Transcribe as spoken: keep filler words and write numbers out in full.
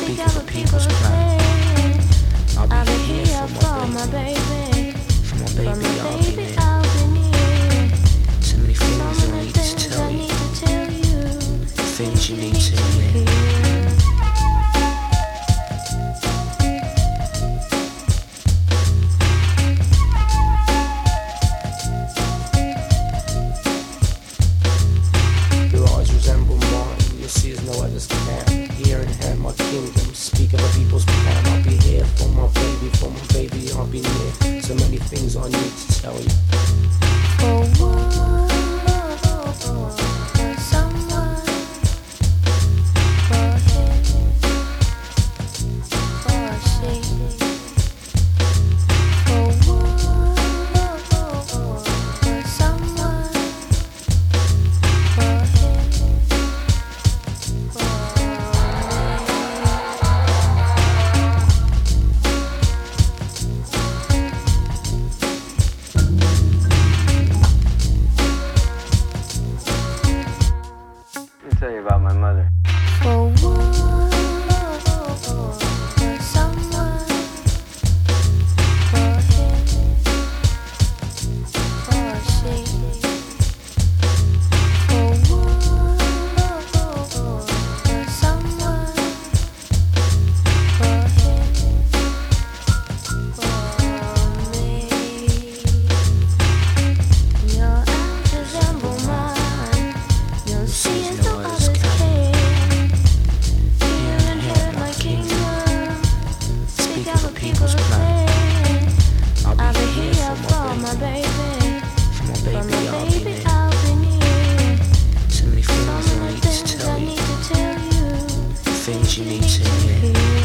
Speak of a people's plan. I'll be here for my baby. For my baby, I'll be near. So many things I need to tell you. Things you need to hear. Kingdom, speak of a people's plan. I'll be here for my baby, for my baby, I'll be near. So many things I need to tell you. For one, for someone, for him, for she. For one, for someone, for him, for tell you about my mother. For one, for someone, for him, for she. For one, for someone, for him, for me. Your eyes resemble mine. You'll see it no others can. Here inherit my kingdom. Speak of a people's plan. I'll be here for my baby. For my baby, I'll be near. So many So things I many need to things tell I you. need to tell you. Things you need to hear.